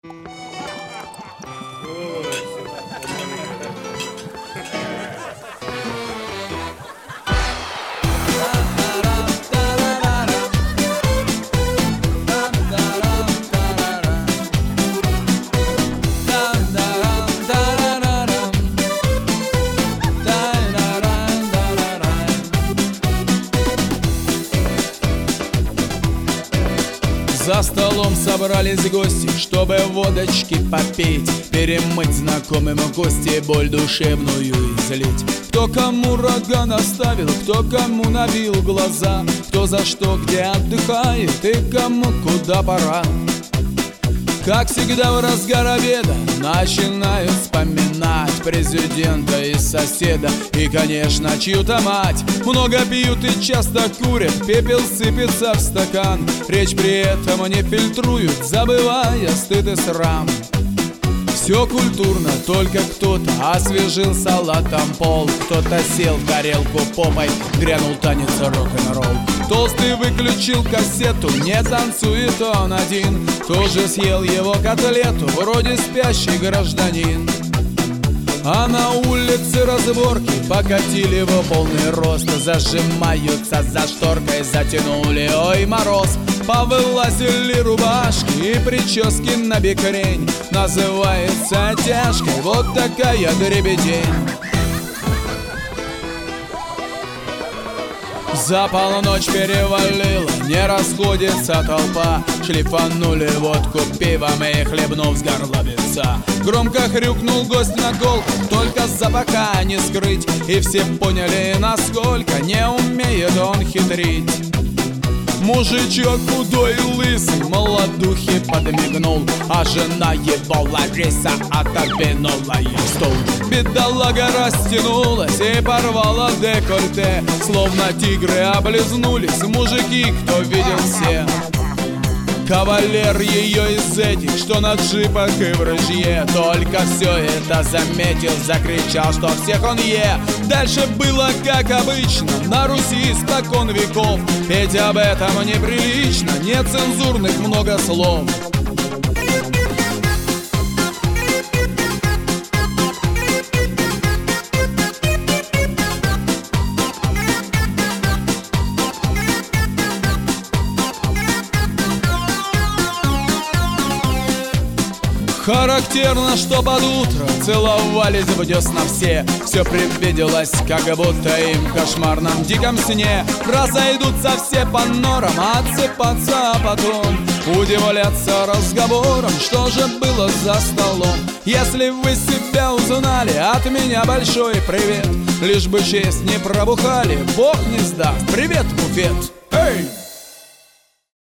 За столом собрались гости, чтобы водочки попить, перемыть знакомым кости, боль душевную излить. Кто кому рога наставил, кто кому набил глаза, кто за что где отдыхает и кому куда пора. Как всегда в разгар обеда начинают вспоминать президента и соседа, и, конечно, чью-то мать. Много пьют и часто курят, пепел сыпется в стакан. Речь при этом не фильтруют, забывая стыд и срам. Все культурно, только кто-то освежил салатом пол, кто-то сел в тарелку попой, грянул танец рок-н-ролл. Толстый выключил кассету, не танцует он один, тоже съел его котлету, вроде спящий гражданин. А на улице разборки покатили в полный рост, зажимаются за шторкой, затянули, ой, мороз. Повылазили рубашки и прически на бекрень, называется тяжкой вот такая дребедень. За полночь перевалила, не расходится толпа, шлифанули водку пивом и хлебнув с горловица. Громко хрюкнул гость на колку, только запаха не скрыть, и все поняли, насколько не умеет он хитрить. Мужичок худой и лысый молодухе подмигнул, а жена его Лариса отодвинула ей стул. Бедолага растянулась и порвала декольте, словно тигры облизнулись мужики, кто видел все. Кавалер ее из этих, что на джипах и в рыжье, только все это заметил, закричал, что всех он е. Дальше было как обычно, на Руси испокон веков, петь об этом неприлично, нецензурных много слов. Характерно, что под утро целовались в десна все. Все предвиделось, как будто им в кошмарном диком сне. Разойдутся все по норам, отсыпаться, а потом удивляться разговорам, что же было за столом. Если вы себя узнали, от меня большой привет. Лишь бы честь не пробухали, Бог не сдаст. Привет, буфет! Эй!